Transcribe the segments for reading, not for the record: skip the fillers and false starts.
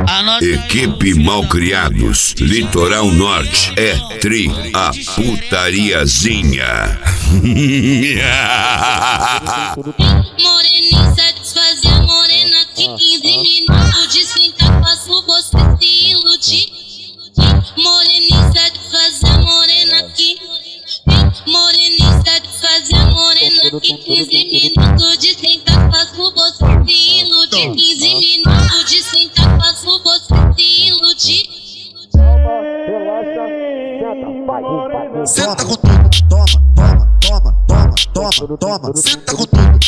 Equipe Malcriados, Litoral Norte, é tri a putariazinha. Moreninha satisfazer a morena que 15 minutos de sentar faço você se iludir. Moreninha satisfazer a morena que Moreninha satisfazer a morena que 15 minutos de sentar faço você se iludir. 15 minutos de sentar faço você se iludir. Senta com tudo, toma, senta com tudo,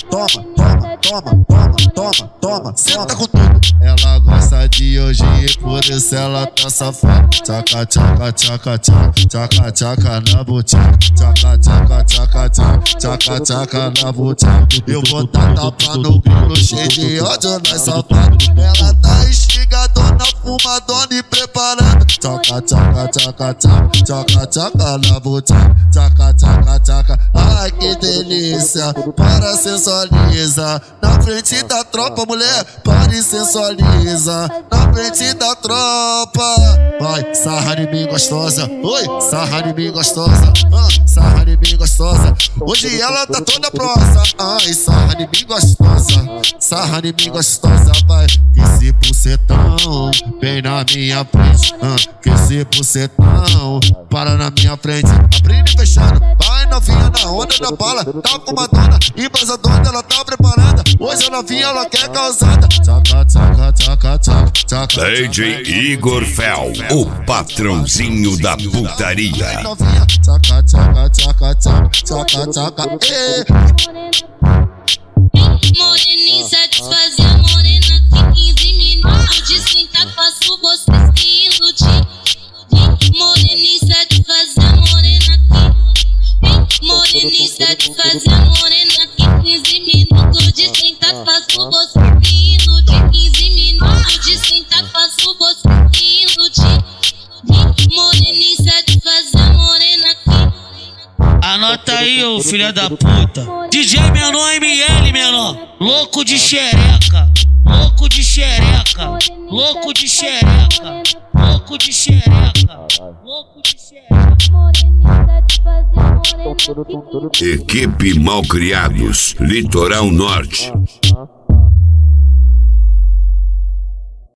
toma, senta com tudo. Ela gosta de hoje e por isso ela tá safada. Tchaca, tchaca, tchaca, tchaca, tchaca, tchaca na butiá. Tchaca, tchaca, tchaca, tchaca, tchaca, tchaca na butiá. Eu vou dar tapa no grilo cheio de ódio nas sapadas. Ela tá instigadona, fumadona e preparando. Tchaca, tchaca, tchaca, tchaca, tchaca, tchaca na butiá. Tchaca, tchaca, tchaca, ai que delícia. Para sensualiza na frente da tropa, mulher. Para e sensualiza na frente da tropa. Vai, sarra em mim gostosa. Oi, sarra em mim gostosa. Sarra em mim gostosa. Hoje ela tá toda prosa. Ai, sarra em mim gostosa. Sarra em mim gostosa. Vai, que esse bucetão bem na minha frente. Que esse bucetão para na minha frente. Abrindo e fechando. Vai novinha na onda da bala. Tá com uma dona embasadona, ela tá preparada. Hoje a novinha ela quer causada. Tchaca, tchaca, tchaca, tchaca, tchaca. DJ Igor Fel, o patrãozinho da putaria. Tchaca, tchaca, tchaca, tchaca, tchaca, tchaca. Moreninha satisfazer a morena que 15 minutos de sentar faço você se iludir. Moreninha satisfazer a morena que Moreninha satisfazer a morena que 15 minutos de sentar faço você se iludir. 15 minutos de sentar faço você se iludir. Moreninha satisfazer a morena que anota aí, ô filha da puta. DJ menor ML, menor. Louco de xereca. Louco de xereca. Louco de xereca. Louco de xereca. Louco de xereca. Equipe Malcriados, Litoral Norte.